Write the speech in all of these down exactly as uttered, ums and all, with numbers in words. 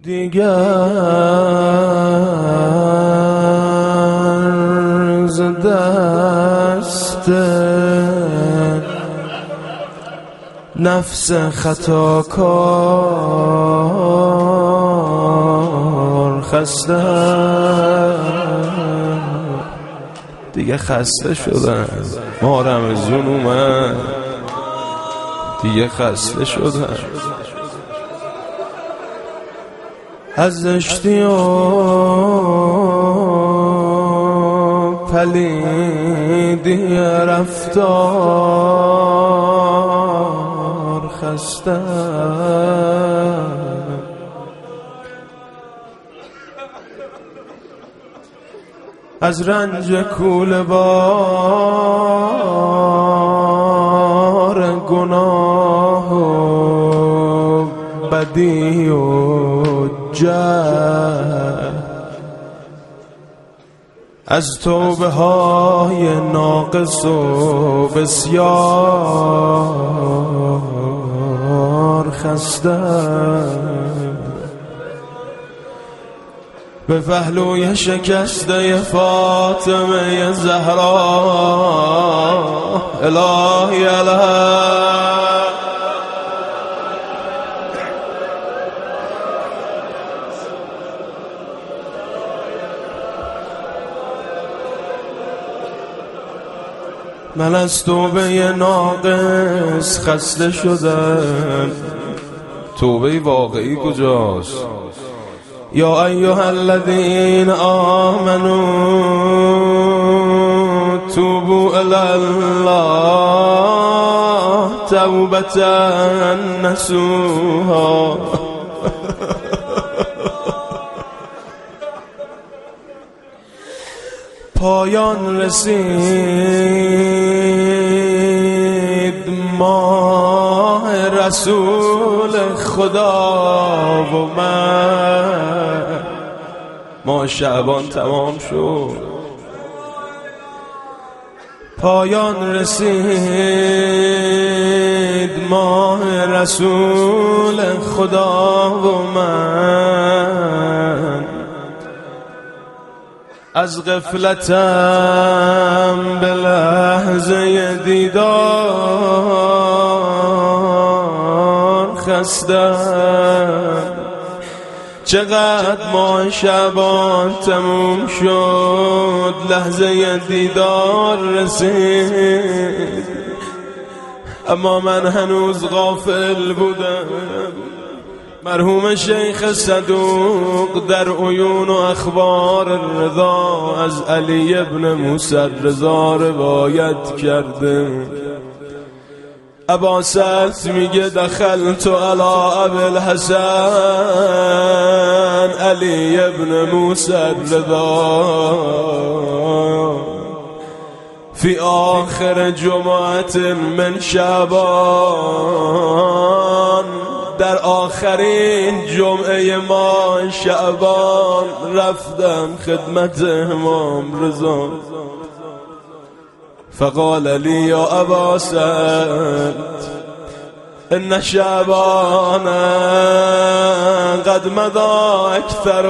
دیگر ز دست نفس خطاکار خسته، دیگه خسته شدن. ما رمضون اومد دیگه خسته شدن. از زشتی و پلیدی رفتار خسته، از رنج کوله بار گناه و بدی و جهل، از توبه های ناقص و بسیار خسته، به پهلوی شکسته فاطمه زهرا الهی الهی من از توبه ناقص خسته شدم. توبه واقعی کجاست؟ یا ایها الذین آمنوا توبوا الی الله توبة نصوحا. پایان رسید ماه رسول خدا و من، ماه شعبان تمام شد. پایان رسید ماه رسول خدا و من، از غفلتم به لحظه دیدار خستم. چقدر ماه شعبان تموم شد، لحظه دیدار رسید، اما من هنوز غافل بودم. مرحوم شیخ صدوق در عیون و اخبار الرضا از علی ابن موسی الرضا روایت کرده. ابا سعد میگه دخلت علی ابی الحسن علی ابن موسی الرضا فی آخر جمعت من شعبان، در آخرین جمعه ما شعبان رفتم خدمت امام رضا. فقال لی یا ابا سعد ان شعبان قد مضى اکثر،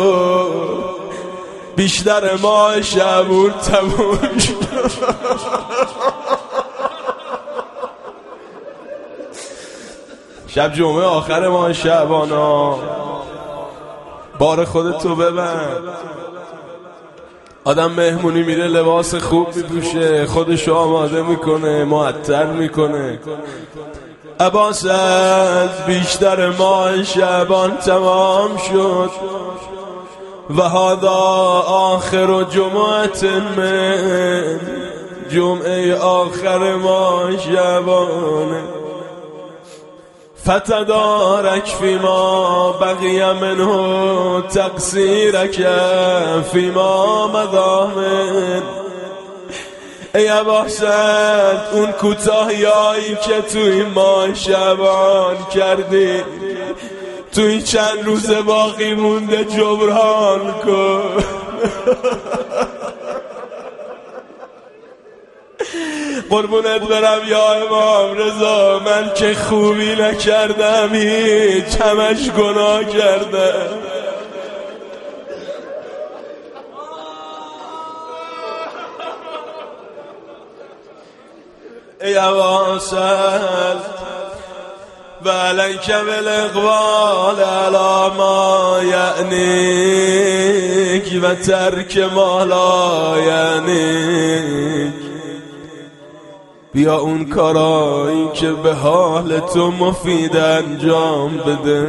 بیشتر ماه شعبان تموم شد. شب جمعه آخر ماه شعبان ها، بار خودتو ببند. آدم مهمونی میره لباس خوب میپوشه، خودشو آماده میکنه، معطر میکنه. ابا سعد بیشتر ماه شعبان تمام شد و هذا آخر جمعت من، جمعه آخر ماه شعبانه. فتدارک فیما بقی منه تقصیرک فیما مضی من. ای ابا سعد اون کوتاهیایی که توی ماه شعبان کردی توی چند روز باقی مونده جبران کن. قربونت برم یا امام رضا، من که خوبی نکردم، هیچ همش گناه کردم. ای ابا سعد و علیک بالاقبال علی ما یعنیک و ترک ما لا یعنیک. بیا اون کارایی که به حال تو مفید انجام بده،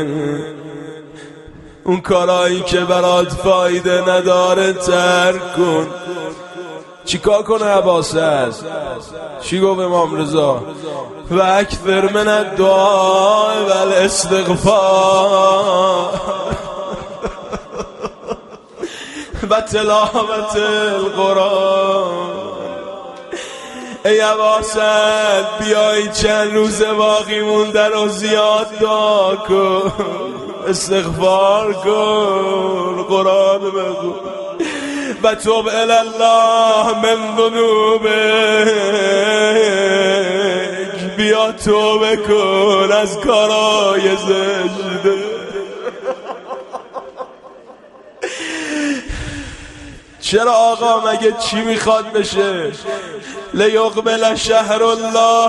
اون کارایی که برات فایده نداره ترک کن. چیکار کنه عباس هست؟ چی گفت امام رضا؟ و اکثر من الدعاء و الاستغفار و تلاوت القرآن. ای عباس بیایی چند روز باقی مونده رو زیاد دعا کن، استغفار کن، قرآن بگو و توب الی الله من ذنوبک. بیا توبه کن از کارای زشت. چرا آقا مگه چی میخواد بشه؟ لیقبل شهر الله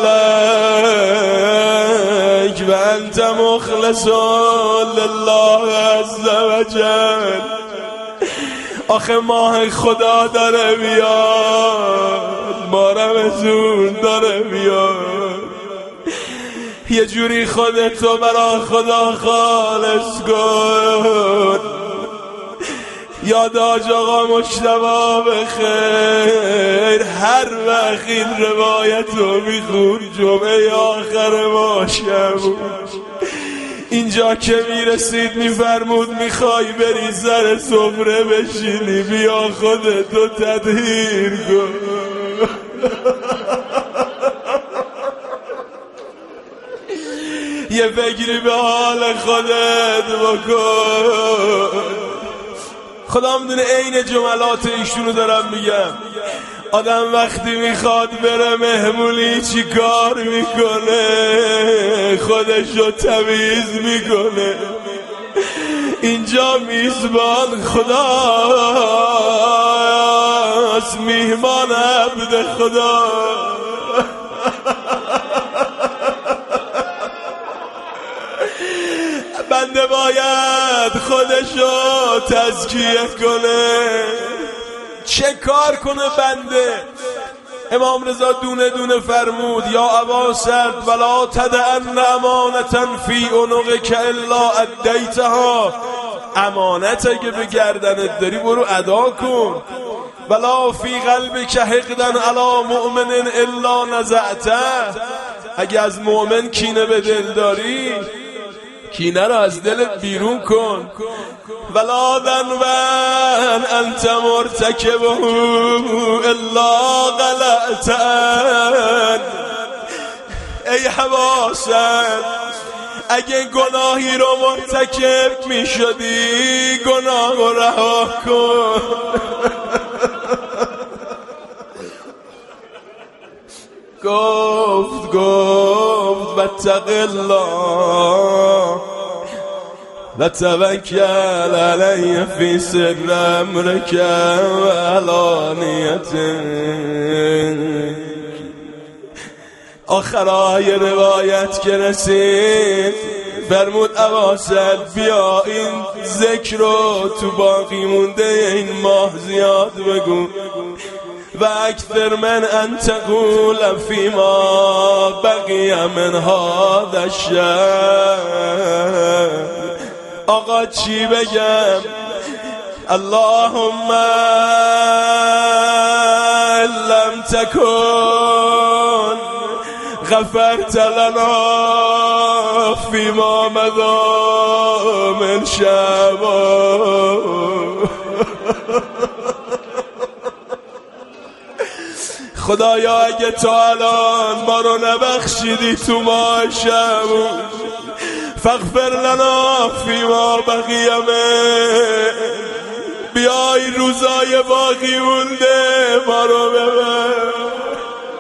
الیک و انت مخلص لله عز و جل. آخه ماه خدا داره بیاد، ماه رمضان داره بیاد، یه جوری خودتو برا خدا خالص کن. یاد حاج آقا مجتبی بخیر، هر وقت این روایتو میخون جمعه آخر ماه شب اینجا که میرسید میفرمود میخوای بری سر سفره بشینی، بیا خودتو تطهیر کن. یه فکری به حال خودت بکن. خدا میدونه عین جملات ایشونو دارم میگم. آدم وقتی میخواد بره مهمونی چی کار میکنه؟ خودشو تمیز میکنه. اینجا میزبان خداست، میهمان عبد خدا. بنده باید خودشو تزکیه کنه. چه کار کنه بنده؟ امام رضا دونه دونه فرمود یا ابا سعد ولا تدعن امانتا فی عنقک الا ادیتها. امانت اگه به گردنت داری برو ادا کن. ولا فی قلبک حقدا علی مؤمن الا نزعته. اگه از مؤمن کینه به دل داری، کینه رو از دلت بیرون کن. ولا ذنبا انت مرتکبه الا غلطن. ای حواسن اگه گناهی رو مرتکب می شدی گناه رو رها کن. گفت گفت واتق الله و توکل علیه فی سر امرک و علانیتک. آخرای روایت که رسید فرمود ابا سعد بیا این ذکر رو تو باقی مونده این ماه زیاد بگو. و اکثر من ان تقول فیما بقی من هذا الشهر. آقا چی بگم؟ اللهم لم تکن غفرت لنا فیما مضى من شعبان. خدایا اگه تا الان ما رو نبخشیدی تو ماه شعبان، فاغفر لنا فیما بقی من. بیای روزای باقی مونده ما رو ببر.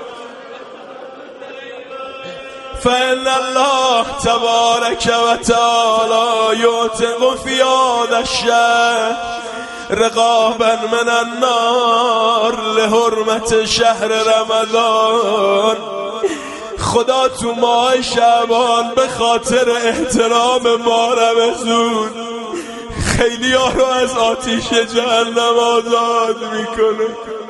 فإن الله تبارک و تعالی یعتق فی هذا الشهر رقابا من النار لحرمت شهر رمضان. خدا تو ماه شعبان به خاطر احترام ماه رمضان خیلی ها رو از آتیش جهنم آزاد میکنه.